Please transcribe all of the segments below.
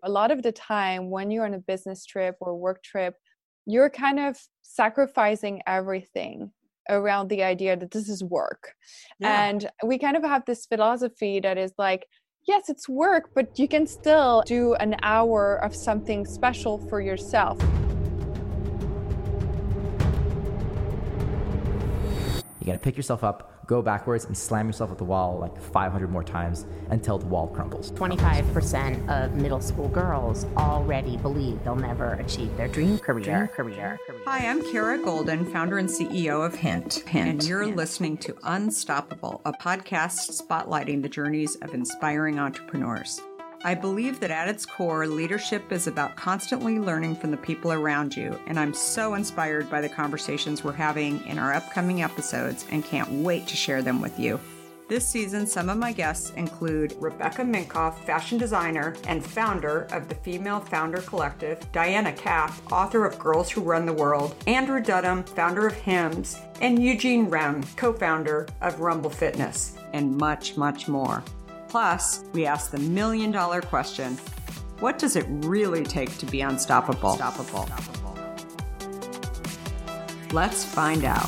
a lot of the time when you're on a business trip or work trip, you're kind of sacrificing everything around the idea that this is work. Yeah. And we kind of have this philosophy that is like, yes, it's work, but you can still do an hour of something special for yourself. You gotta pick yourself up, go backwards, and slam yourself at the wall like 500 more times until the wall crumbles. 25% of middle school girls already believe they'll never achieve their dream career. Hi, I'm Kara Golden, founder and CEO of Hint. And you're listening to Unstoppable, a podcast spotlighting the journeys of inspiring entrepreneurs. I believe that at its core, leadership is about constantly learning from the people around you, and I'm so inspired by the conversations we're having in our upcoming episodes and can't wait to share them with you. This season, some of my guests include Rebecca Minkoff, fashion designer and founder of the Female Founder Collective, Diana Kapp, author of Girls Who Run the World, Andrew Dudham, founder of Hims, and Eugene Rem, co-founder of Rumble Fitness, and much, much more. Plus, we ask the million-dollar question, what does it really take to be unstoppable? Let's find out.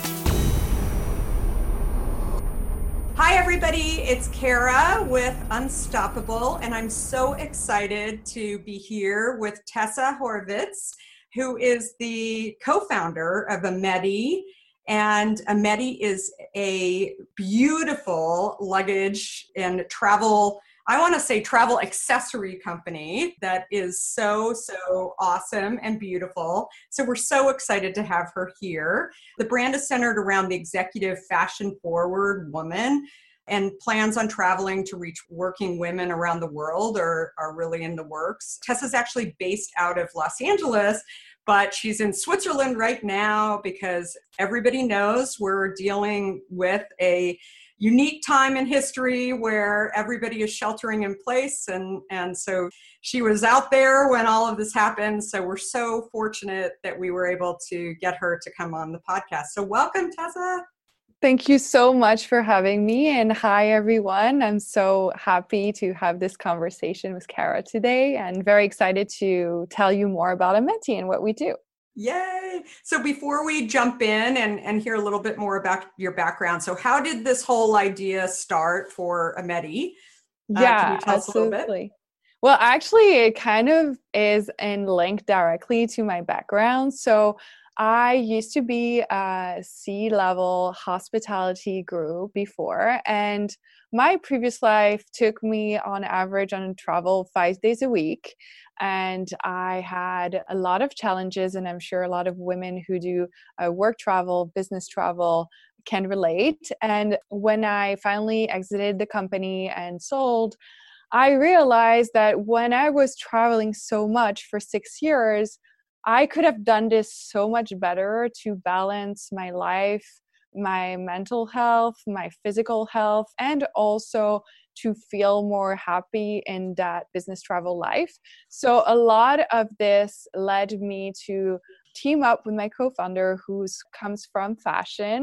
Hi, everybody. It's Kara with Unstoppable, and I'm so excited to be here with Tessa Horvitz, who is the co-founder of Ameti. And Ameti is a beautiful luggage and travel, I want to say travel accessory company that is so awesome and beautiful. So we're so excited to have her here. The brand is centered around the executive fashion forward woman, and plans on traveling to reach working women around the world are really in the works. Tessa's actually based out of Los Angeles, but she's in Switzerland right now because everybody knows we're dealing with a unique time in history where everybody is sheltering in place. And so she was out there when all of this happened. So we're so fortunate that we were able to get her to come on the podcast. So welcome, Tessa. Thank you so much for having me. And hi, everyone. I'm so happy to have this conversation with Kara today and very excited to tell you more about Ameti and what we do. Yay! So before we jump in and hear a little bit more about your background, so how did this whole idea start for Ameti? Can you tell us a little bit? Well, actually, it kind of is in link directly to my background. So I used to be a C-level hospitality group before, and my previous life took me on average on travel 5 days a week. And I had a lot of challenges, and I'm sure a lot of women who do work travel, business travel can relate. And when I finally exited the company and sold, I realized that when I was traveling so much for 6 years, I could have done this so much better to balance my life, my mental health, my physical health, and also to feel more happy in that business travel life. So a lot of this led me to team up with my co-founder who comes from fashion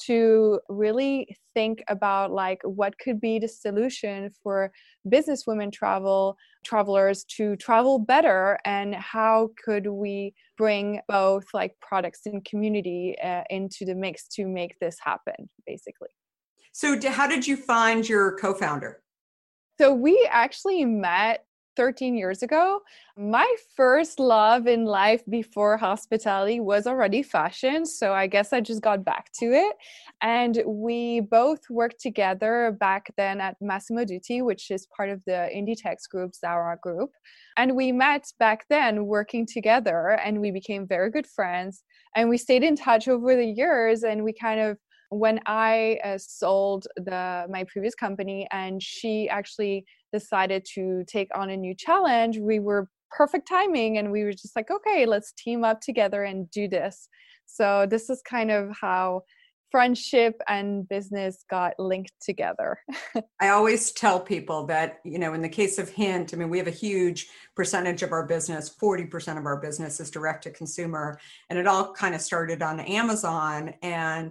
to really think about like what could be the solution for businesswomen travelers to travel better, and how could we bring both like products and community into the mix to make this happen, basically. So how did you find your co-founder? So we actually met 13 years ago. My first love in life before hospitality was already fashion. So I guess I just got back to it. And we both worked together back then at Massimo Dutti, which is part of the Inditex group, Zara group. And we met back then working together, and we became very good friends. And we stayed in touch over the years, and we kind of, when I sold my previous company and she actually decided to take on a new challenge, we were perfect timing, and we were just like, okay, let's team up together and do this. So this is kind of how friendship and business got linked together. I always tell people that, in the case of Hint, we have a huge percentage of our business, 40% of our business is direct to consumer, and it all kind of started on Amazon. And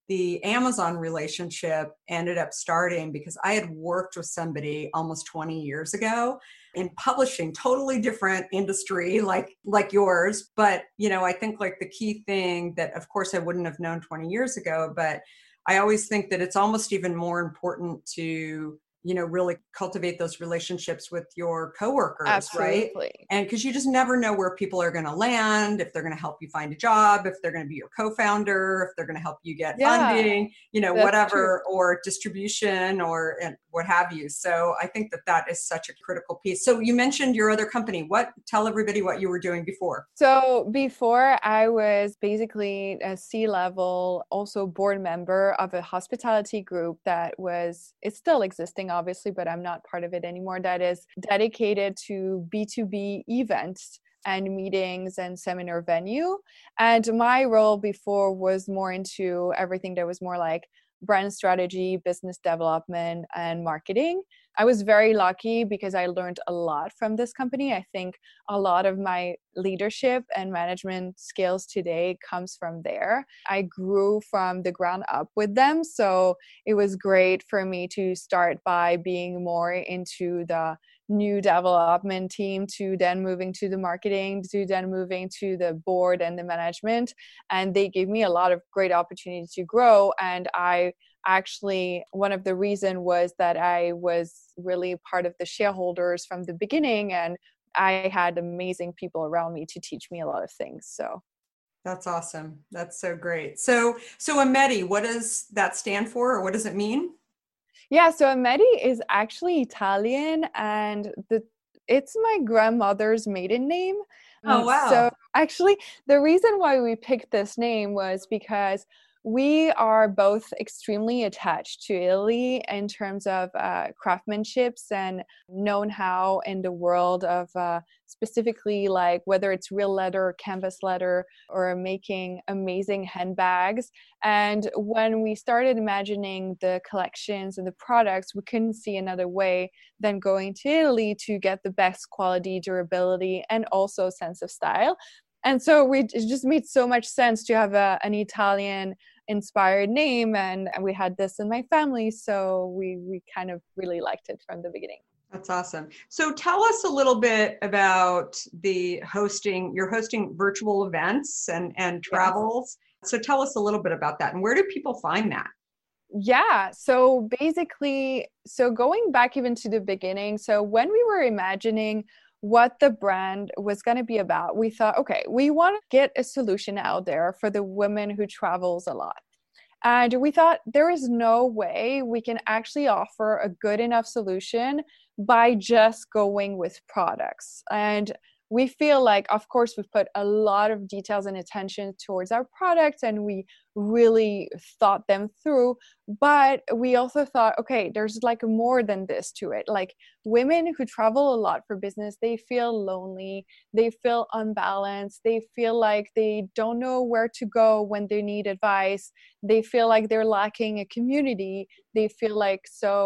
the Amazon relationship ended up starting because I had worked with somebody almost 20 years ago in publishing, totally different industry like yours. But, I think like the key thing that, of course, I wouldn't have known 20 years ago, but I always think that it's almost even more important to really cultivate those relationships with your coworkers, right? Absolutely. And because you just never know where people are going to land, if they're going to help you find a job, if they're going to be your co-founder, if they're going to help you get Yeah, funding, that's true. whatever, or distribution and what have you. So I think that is such a critical piece. So you mentioned your other company. Tell everybody what you were doing before. So before I was basically a C-level, also board member of a hospitality group it's still existing obviously, but I'm not part of it anymore, that is dedicated to B2B events and meetings and seminar venue. And my role before was more into everything that was more like brand strategy, business development, and marketing. I was very lucky because I learned a lot from this company. I think a lot of my leadership and management skills today comes from there. I grew from the ground up with them. So it was great for me to start by being more into the new development team, to then moving to the marketing, to then moving to the board and the management. And they gave me a lot of great opportunities to grow. And I actually, one of the reasons was that I was really part of the shareholders from the beginning, and I had amazing people around me to teach me a lot of things. So that's awesome. That's so great. So Ameti, what does that stand for, or what does it mean? yeah, so Ameti is actually Italian, and it's my grandmother's maiden name. Oh, So wow. actually, the reason why we picked this name was because we are both extremely attached to Italy in terms of craftsmanships and known how in the world of specifically like whether it's real leather, canvas leather, or making amazing handbags. And when we started imagining the collections and the products, we couldn't see another way than going to Italy to get the best quality, durability, and also sense of style. And so it just made so much sense to have an Italian inspired name, and we had this in my family, so we kind of really liked it from the beginning. That's awesome. So tell us a little bit about the hosting. You're hosting virtual events and Yes. travels. So tell us a little bit about that, and where do people find that? Yeah, so basically, so going back even to the beginning, so when we were imagining what the brand was going to be about, we thought, okay, we want to get a solution out there for the women who travels a lot. And we thought there is no way we can actually offer a good enough solution by just going with products. And we feel like, of course, we've put a lot of details and attention towards our products and we really thought them through. But we also thought, okay, there's like more than this to it. Like women who travel a lot for business, they feel lonely, they feel unbalanced, they feel like they don't know where to go when they need advice, they feel like they're lacking a community, they feel like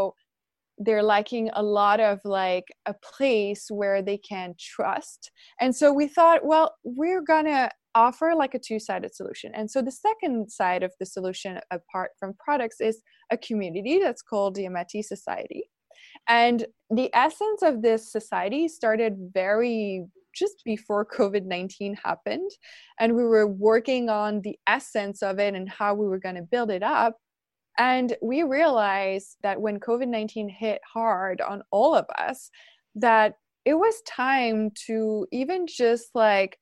they're lacking a lot of like a place where they can trust. And so we thought, well, we're gonna offer like a two-sided solution. And so the second side of the solution apart from products is a community that's called the Ameti Society. And the essence of this society started very just before COVID-19 happened. And we were working on the essence of it and how we were going to build it up. And we realized that when COVID-19 hit hard on all of us, that it was time to even just like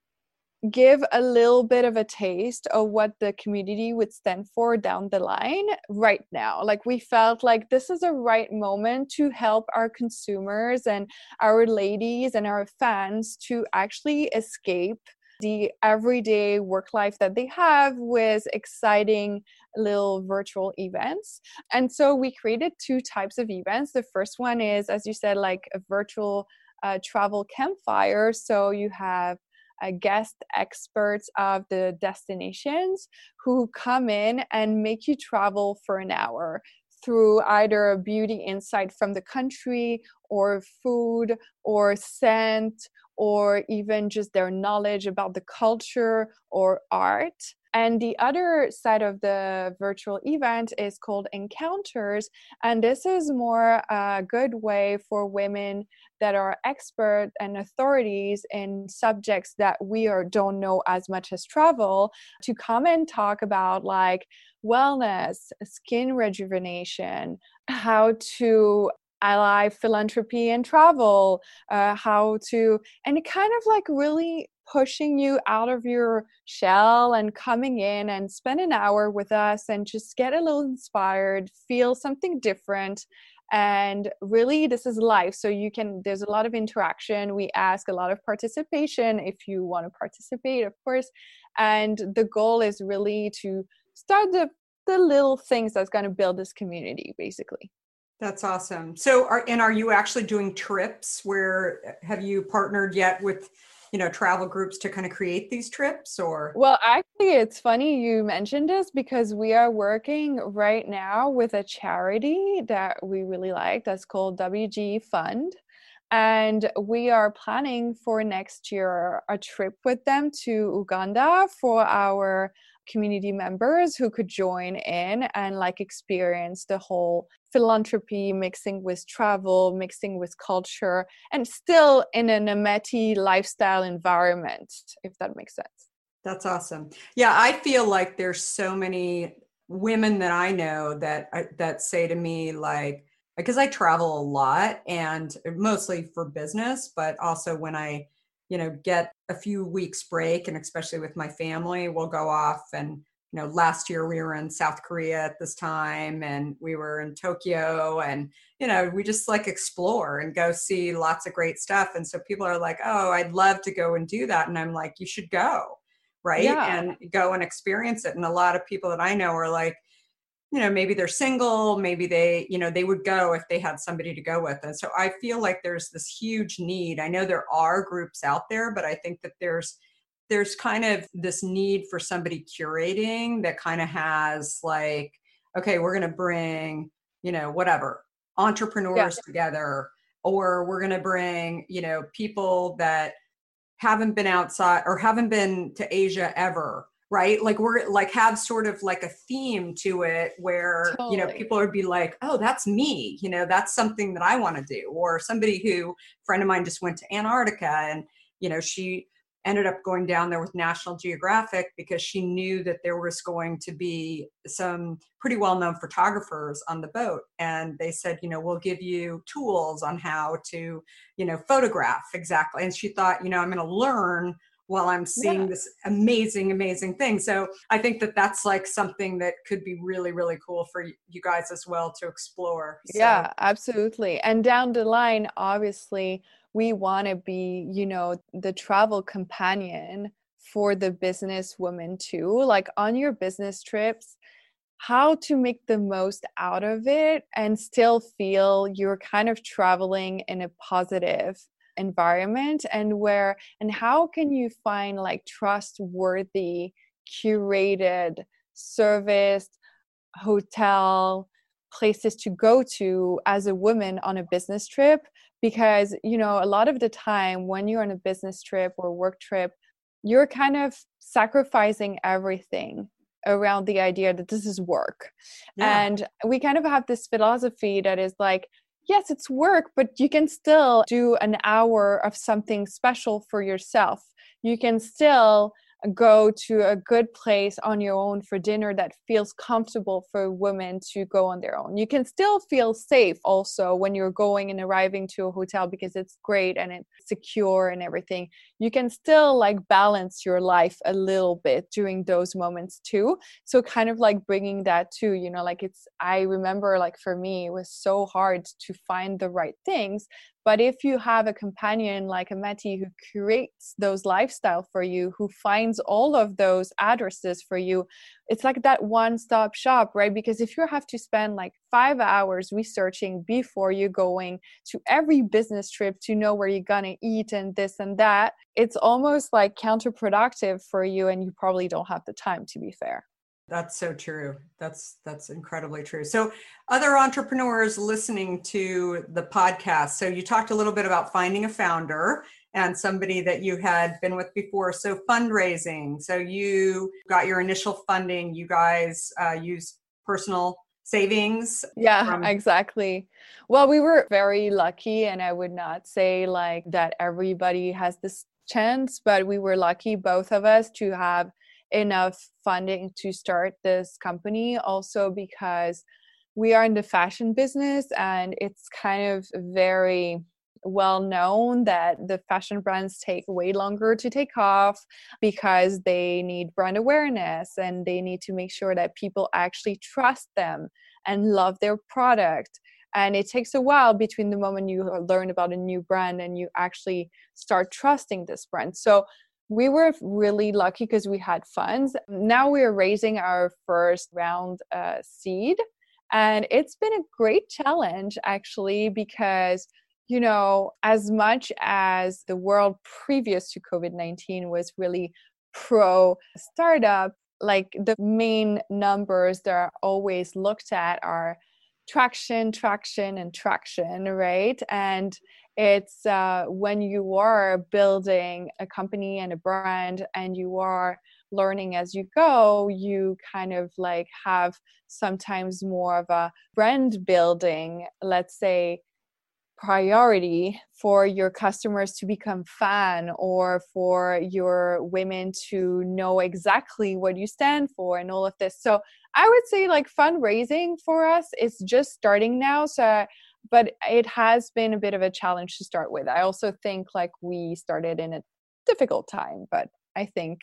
give a little bit of a taste of what the community would stand for down the line right now. Like we felt like this is a right moment to help our consumers and our ladies and our fans to actually escape the everyday work life that they have with exciting little virtual events. And so we created two types of events. The first one is, as you said, like a virtual travel campfire. So you have guest experts of the destinations who come in and make you travel for an hour through either a beauty insight from the country or food or scent or even just their knowledge about the culture or art. And the other side of the virtual event is called Encounters. And this is more a good way for women that are expert and authorities in subjects that we don't know as much as travel to come and talk about like wellness, skin rejuvenation, how to ally philanthropy and travel, and kind of like really pushing you out of your shell and coming in and spend an hour with us and just get a little inspired, feel something different. And really, this is live. So there's a lot of interaction. We ask a lot of participation if you want to participate, of course. And the goal is really to start the little things that's going to build this community, basically. That's awesome. So are you actually doing trips where have you partnered yet with, travel groups to kind of create these trips or? Well, actually, it's funny you mentioned this because we are working right now with a charity that we really like that's called WG Fund. And we are planning for next year a trip with them to Uganda for our community members who could join in and like experience the whole philanthropy mixing with travel, mixing with culture, and still in an Ameti lifestyle environment, if that makes sense. That's awesome. Yeah, I feel like there's so many women that I know that say to me like, because I travel a lot and mostly for business, but also when I, get a few weeks break, and especially with my family, we'll go off. And, last year we were in South Korea at this time and we were in Tokyo and, we just like explore and go see lots of great stuff. And so people are like, oh, I'd love to go and do that. And I'm like, you should go, right? Yeah. And go and experience it. And a lot of people that I know are like, maybe they're single, maybe they, they would go if they had somebody to go with. And so I feel like there's this huge need. I know there are groups out there, but I think that there's kind of this need for somebody curating that kind of has like, okay, we're going to bring, whatever, entrepreneurs together, or we're going to bring, people that haven't been outside or haven't been to Asia ever. Right? Like we're like have sort of like a theme to it where, Totally. People would be like, oh, that's me, that's something that I want to do. Or somebody a friend of mine just went to Antarctica and, she ended up going down there with National Geographic because she knew that there was going to be some pretty well-known photographers on the boat. And they said, we'll give you tools on how to, photograph exactly. And she thought, I'm going to learn while I'm seeing this amazing, amazing thing. So I think that that's like something that could be really, really cool for you guys as well to explore. So. Yeah, absolutely. And down the line, obviously, we want to be, the travel companion for the business woman too. Like on your business trips, how to make the most out of it and still feel you're kind of traveling in a positive environment, and how can you find like trustworthy curated service hotel places to go to as a woman on a business trip? Because a lot of the time when you're on a business trip or work trip, you're kind of sacrificing everything around the idea that this is work. And we kind of have this philosophy that is like, yes, it's work, but you can still do an hour of something special for yourself. You can still go to a good place on your own for dinner that feels comfortable for women to go on their own. You can still feel safe also when you're going and arriving to a hotel because it's great and it's secure and everything. You can still like balance your life a little bit during those moments too. So kind of like bringing that to, I remember like for me, it was so hard to find the right things. But if you have a companion like Ameti who curates those lifestyle for you, who finds all of those addresses for you, it's like that one-stop shop, right? Because if you have to spend like 5 hours researching before you're going to every business trip to know where you're gonna eat and this and that, it's almost like counterproductive for you, and you probably don't have the time, to be fair. That's so true. That's incredibly true. So other entrepreneurs listening to the podcast, so you talked a little bit about finding a founder and somebody that you had been with before. So fundraising. So you got your initial funding. You guys used personal savings. Yeah, exactly. Well, we were very lucky, and I would not say like that everybody has this chance, but we were lucky, both of us, to have enough funding to start this company. Also, because we are in the fashion business, and it's kind of very well known that the fashion brands take way longer to take off because they need brand awareness and they need to make sure that people actually trust them and love their product. And it takes a while between the moment you learn about a new brand and you actually start trusting this brand. So we were really lucky because we had funds. Now we are raising our first round seed. And it's been a great challenge, actually, because as much as the world previous to COVID-19 was really pro startup, like the main numbers that are always looked at are traction, and traction, right? And it's when you are building a company and a brand and you are learning as you go, you kind of like have sometimes more of a brand building, let's say, priority for your customers to become fan, or for your women to know exactly what you stand for and all of this. So I would say like fundraising for us is just starting now. So, but it has been a bit of a challenge to start with. I also think like we started in a difficult time, but I think,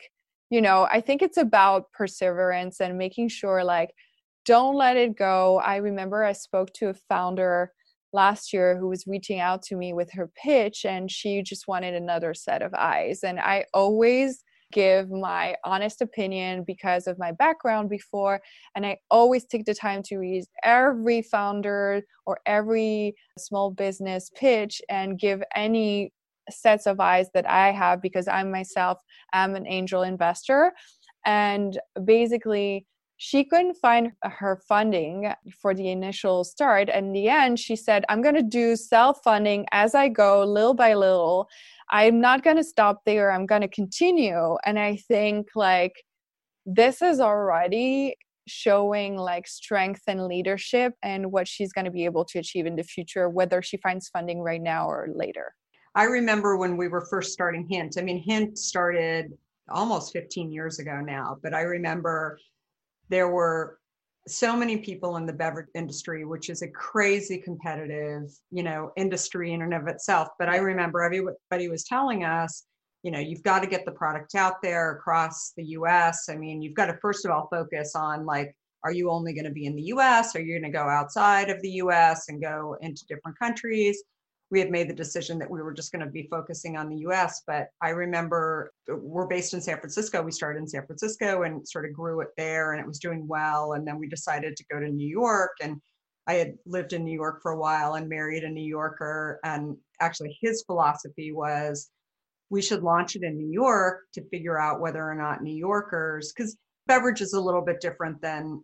I think it's about perseverance and making sure like, don't let it go. I remember I spoke to a founder last year who was reaching out to me with her pitch, and she just wanted another set of eyes. And I always give my honest opinion because of my background before, and I always take the time to read every founder or every small business pitch and give any sets of eyes that I have, because I myself am an angel investor. And basically she couldn't find her funding for the initial start. And in the end, she said, I'm going to do self-funding as I go, little by little. I'm not going to stop there. I'm going to continue. And I think like this is already showing like strength and leadership and what she's going to be able to achieve in the future, whether she finds funding right now or later. I remember when we were first starting Hint. I mean, Hint started almost 15 years ago now, but I remember there were so many people in the beverage industry, which is a crazy competitive, industry in and of itself. But I remember everybody was telling us, you've got to get the product out there across the US. I mean, you've got to first of all focus on like, are you only going to be in the US? Are you going to go outside of the US and go into different countries? We had made the decision that we were just going to be focusing on the US. But I remember we're based in San Francisco. We started in San Francisco and sort of grew it there, and it was doing well. And then we decided to go to New York. And I had lived in New York for a while and married a New Yorker. And actually his philosophy was we should launch it in New York to figure out whether or not New Yorkers, because beverage is a little bit different than,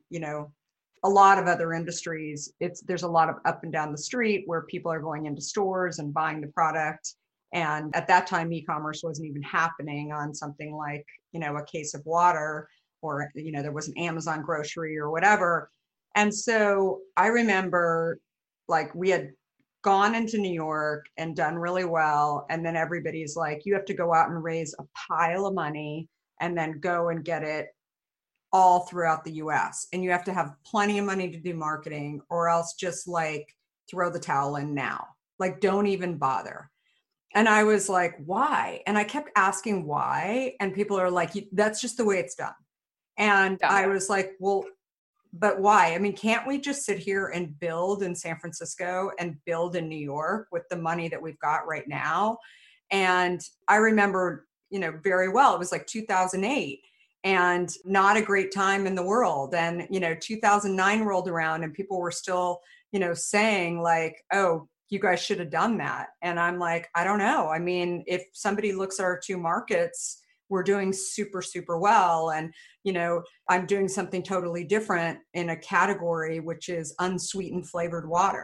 a lot of other industries. There's a lot of up and down the street where people are going into stores and buying the product. And at that time, e-commerce wasn't even happening on something like, a case of water, or, there was an Amazon grocery or whatever. And so I remember like we had gone into New York and done really well. And then everybody's like, you have to go out and raise a pile of money and then go and get it all throughout the US. And you have to have plenty of money to do marketing, or else just like throw the towel in now. Like, don't even bother. And I was like, why? And I kept asking why. And people are like, that's just the way it's done. And I was like, well, but why? I mean, can't we just sit here and build in San Francisco and build in New York with the money that we've got right now? And I remember, very well, it was like 2008. And not a great time in the world. And, 2009 rolled around and people were still, saying like, oh, you guys should have done that. And I'm like, I don't know. I mean, if somebody looks at our two markets, we're doing super, super well. And, I'm doing something totally different in a category, which is unsweetened flavored water.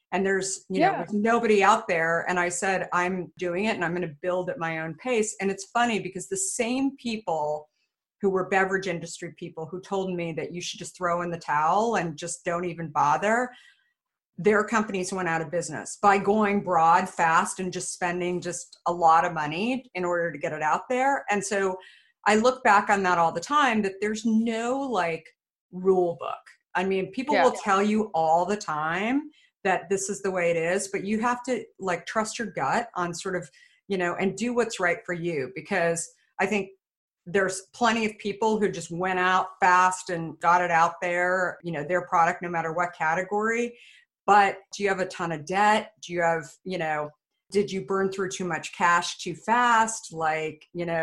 and there's, Yeah. there's nobody out there. And I said, I'm doing it and I'm going to build at my own pace. And it's funny because the same people who were beverage industry people who told me that you should just throw in the towel and just don't even bother, their companies went out of business by going broad fast and just spending just a lot of money in order to get it out there. And so I look back on that all the time, that there's no like rule book. I mean, people Yeah. will tell you all the time that this is the way it is, but you have to like trust your gut on sort of, and do what's right for you. Because I think there's plenty of people who just went out fast and got it out there, their product, no matter what category. But do you have a ton of debt? Do you have, did you burn through too much cash too fast? Like,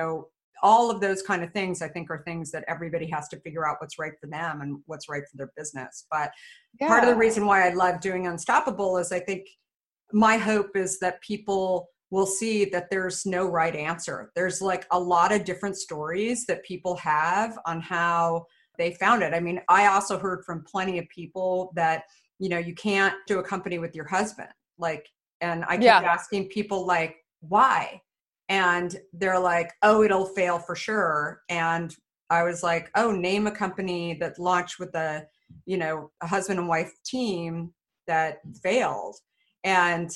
all of those kind of things, I think, are things that everybody has to figure out what's right for them and what's right for their business. But part of the reason why I love doing Unstoppable is I think my hope is that people will see that there's no right answer. There's like a lot of different stories that people have on how they found it. I mean, I also heard from plenty of people that, you can't do a company with your husband. Like, and I kept asking people like, why? And they're like, oh, it'll fail for sure. And I was like, oh, name a company that launched with a husband and wife team that failed. And,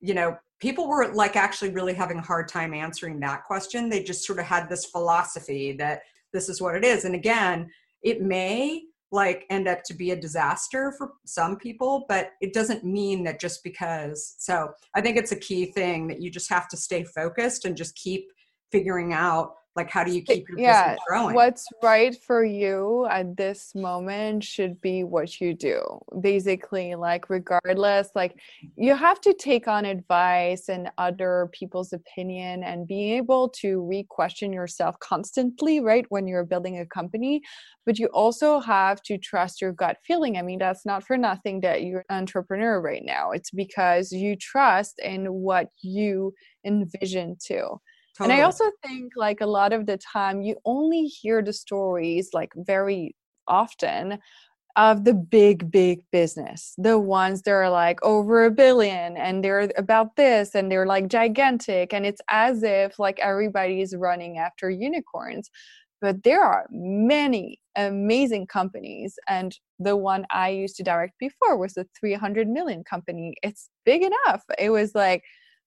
people were like actually really having a hard time answering that question. They just sort of had this philosophy that this is what it is. And again, it may like end up to be a disaster for some people, but it doesn't mean that just because. So I think it's a key thing that you just have to stay focused and just keep figuring out like, how do you keep your business growing? What's right for you at this moment should be what you do. Basically, like regardless, like you have to take on advice and other people's opinion and be able to re-question yourself constantly, right? When you're building a company, but you also have to trust your gut feeling. I mean, that's not for nothing that you're an entrepreneur right now. It's because you trust in what you envision too. Totally. And I also think like a lot of the time you only hear the stories like very often of the big business, the ones that are like over $1 billion and they're about this and they're like gigantic, and it's as if like everybody's running after unicorns. But there are many amazing companies, and the one I used to direct before was a 300 million company. It's big enough. It was like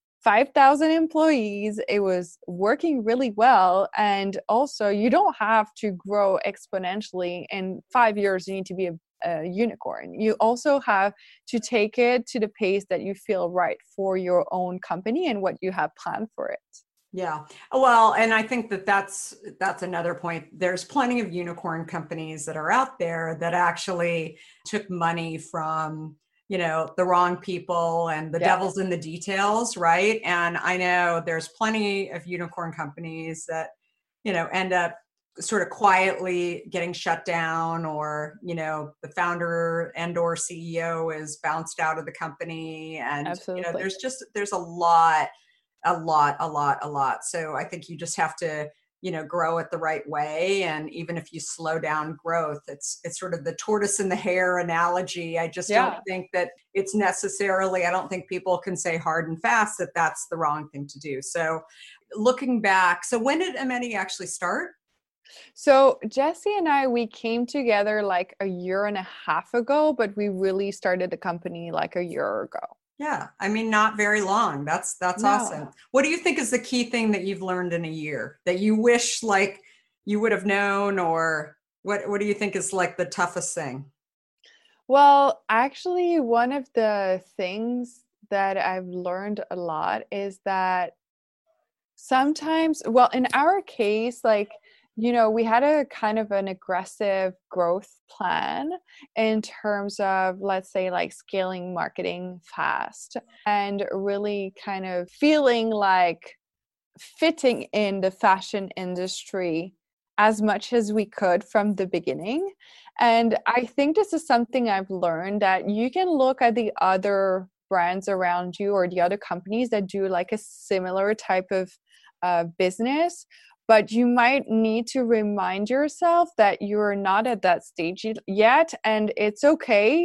5,000 employees. It was working really well. And also, you don't have to grow exponentially. In 5 years, you need to be a unicorn. You also have to take it to the pace that you feel right for your own company and what you have planned for it. Yeah. Well, and I think that's another point. There's plenty of unicorn companies that are out there that actually took money from the wrong people, and the devil's in the details, right? And I know there's plenty of unicorn companies that, end up sort of quietly getting shut down, or, the founder and or CEO is bounced out of the company. And, Absolutely. there's a lot. So I think you just have to, grow it the right way. And even if you slow down growth, it's sort of the tortoise and the hare analogy. I just don't think that it's necessarily, I don't think people can say hard and fast that that's the wrong thing to do. So looking back, so when did Ameti actually start? So Jesse and I, we came together like 1.5 years ago, but we really started the company like 1 year ago. Yeah. I mean, not very long. That's awesome. What do you think is the key thing that you've learned in a year that you wish like you would have known, or what do you think is like the toughest thing? Well, actually, one of the things that I've learned a lot is that sometimes, well, in our case, like, we had a kind of an aggressive growth plan in terms of, let's say, like scaling marketing fast and really kind of feeling like fitting in the fashion industry as much as we could from the beginning. And I think this is something I've learned, that you can look at the other brands around you or the other companies that do like a similar type of business, but you might need to remind yourself that you're not at that stage yet. And it's okay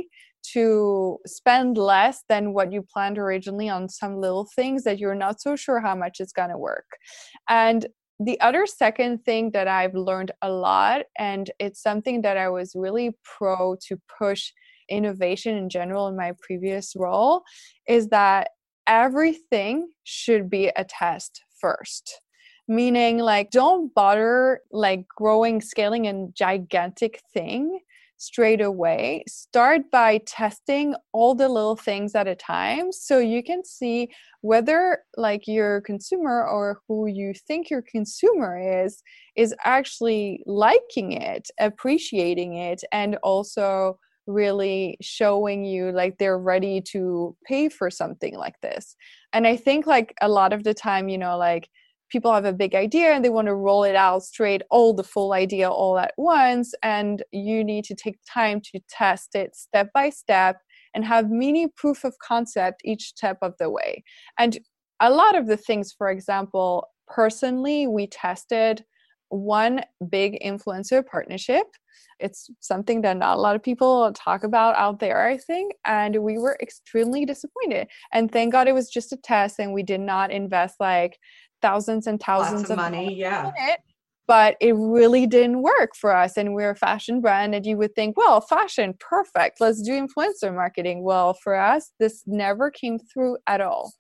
to spend less than what you planned originally on some little things that you're not so sure how much it's going to work. And the other second thing that I've learned a lot, and it's something that I was really pro to push innovation in general in my previous role, is that everything should be a test first. Meaning, like, don't bother like growing, scaling a gigantic thing straight away. Start by testing all the little things at a time so you can see whether like your consumer or who you think your consumer is actually liking it, appreciating it, and also really showing you like they're ready to pay for something like this. And I think like a lot of the time, like people have a big idea and they want to roll it out straight, all the full idea all at once. And you need to take time to test it step by step and have mini proof of concept each step of the way. And a lot of the things, for example, personally, we tested one big influencer partnership. It's something that not a lot of people talk about out there, I think. And we were extremely disappointed. And thank God it was just a test and we did not invest like thousands and thousands of money, yeah. in it, but it really didn't work for us. And we're a fashion brand, and you would think, well, fashion, perfect, let's do influencer marketing. Well, for us, this never came through at all.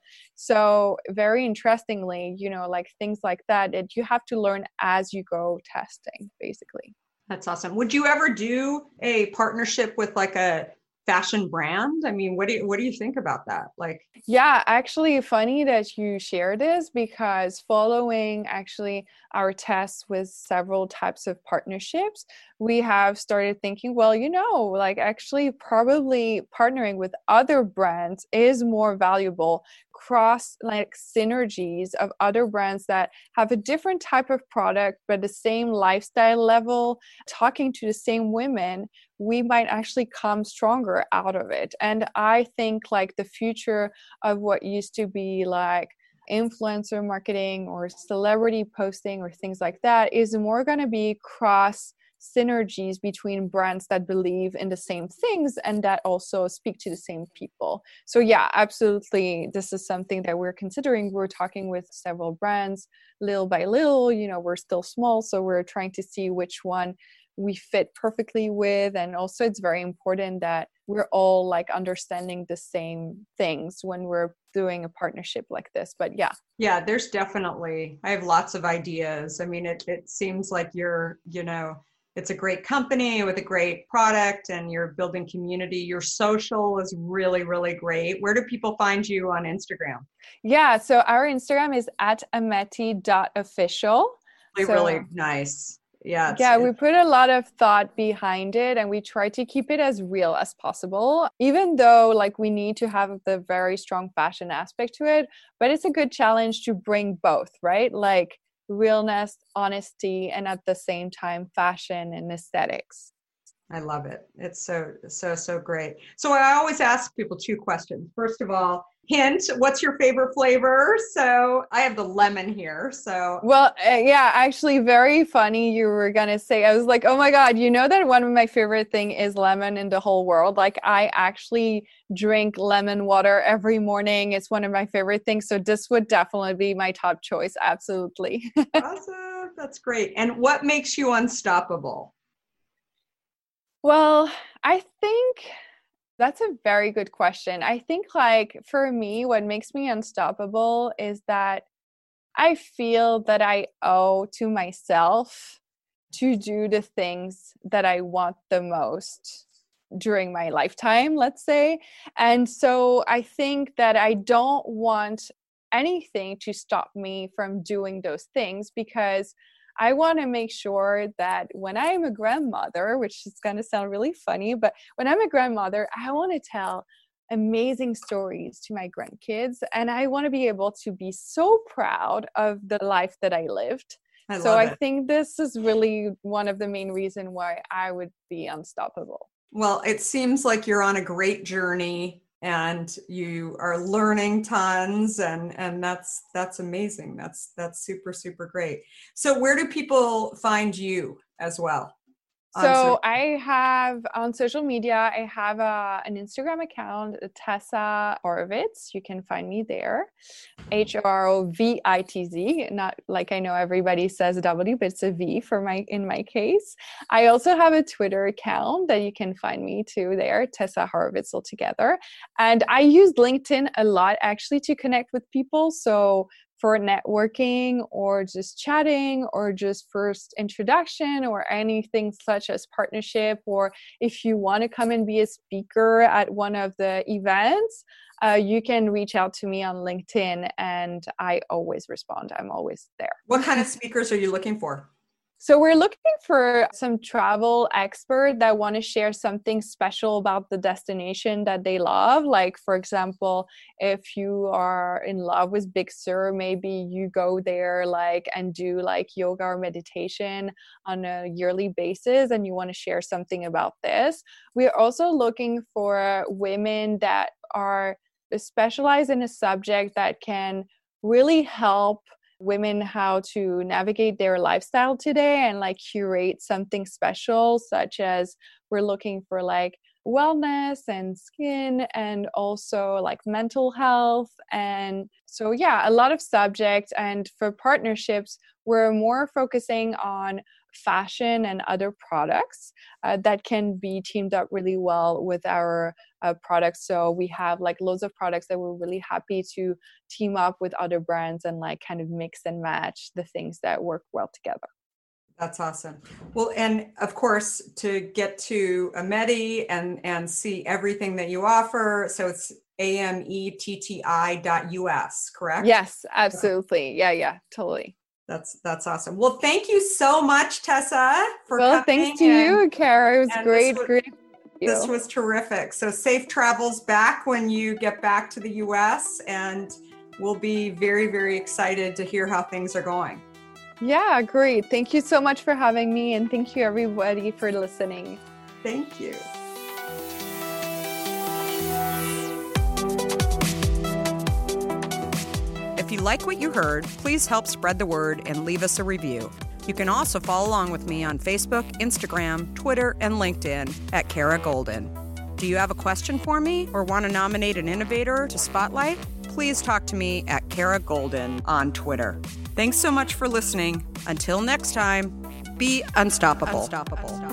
So very interestingly, like things like that you have to learn as you go testing, basically. That's awesome. Would you ever do a partnership with like a fashion brand? I mean, what do you think about that? Like, yeah, actually funny that you share this, because following actually our tests with several types of partnerships, we have started thinking, well, like actually probably partnering with other brands is more valuable. Cross like synergies of other brands that have a different type of product but the same lifestyle level, talking to the same women, we might actually come stronger out of it. And I think like the future of what used to be like influencer marketing or celebrity posting or things like that is more going to be cross synergies between brands that believe in the same things and that also speak to the same people. So yeah, absolutely. This is something that we're considering. We're talking with several brands little by little. We're still small, so we're trying to see which one we fit perfectly with. And also it's very important that we're all like understanding the same things when we're doing a partnership like this. But yeah, there's definitely, I have lots of ideas. I mean, it seems like you're, it's a great company with a great product and you're building community. Your social is really, really great. Where do people find you on Instagram? Yeah, so our Instagram is @ameti.official. Really nice. Yeah, we put a lot of thought behind it and we try to keep it as real as possible, even though like we need to have the very strong fashion aspect to it. But it's a good challenge to bring both, right? Like realness, honesty, and at the same time, fashion and aesthetics. I love it. It's so great. So I always ask people two questions. First of all, hint, what's your favorite flavor? So I have the lemon here. So well, yeah, actually very funny you were going to say. I was like, oh my God, that one of my favorite thing is lemon in the whole world. Like I actually drink lemon water every morning. It's one of my favorite things. So this would definitely be my top choice. Absolutely. Awesome. That's great. And what makes you unstoppable? Well, I think that's a very good question. I think like for me, what makes me unstoppable is that I feel that I owe to myself to do the things that I want the most during my lifetime, let's say. And so I think that I don't want anything to stop me from doing those things, because I want to make sure that when I am a grandmother, which is going to sound really funny, but when I'm a grandmother, I want to tell amazing stories to my grandkids. And I want to be able to be so proud of the life that I lived. I think this is really one of the main reasons why I would be unstoppable. Well, it seems like you're on a great journey and you are learning tons, and that's amazing. That's super, super great. So where do people find you as well? So I have on social media, I have an Instagram account, Tessa Horowitz. You can find me there. Horovitz, not like I know everybody says W, but it's a V in my case. I also have a Twitter account that you can find me too there, Tessa Horowitz altogether. And I use LinkedIn a lot actually to connect with people. So for networking or just chatting or just first introduction or anything such as partnership, or if you want to come and be a speaker at one of the events, you can reach out to me on LinkedIn and I always respond. I'm always there. What kind of speakers are you looking for? So we're looking for some travel expert that want to share something special about the destination that they love. Like, for example, if you are in love with Big Sur, maybe you go there and do yoga or meditation on a yearly basis and you want to share something about this. We're also looking for women that are specialized in a subject that can really help women how to navigate their lifestyle today and curate something special, such as we're looking for wellness and skin and also mental health. And so a lot of subjects. And for partnerships, we're more focusing on fashion and other products that can be teamed up really well with our products. So we have loads of products that we're really happy to team up with other brands and kind of mix and match the things that work well together. That's awesome. Well, and of course, to get to Ameti and see everything that you offer, so it's ametti.us, correct? Yes, absolutely. Yeah, totally. That's awesome. Well, thank you so much, Tessa, for coming. Thanks to you, Kara. It was great. This was terrific. So safe travels back when you get back to the U.S. and we'll be very, very excited to hear how things are going. Yeah, great. Thank you so much for having me, and thank you everybody for listening. Thank you. If you like what you heard, please help spread the word and leave us a review. You can also follow along with me on Facebook, Instagram, Twitter, and LinkedIn at Kara Goldin. Do you have a question for me or want to nominate an innovator to spotlight? Please talk to me at Kara Goldin on Twitter. Thanks so much for listening. Until next time, be unstoppable.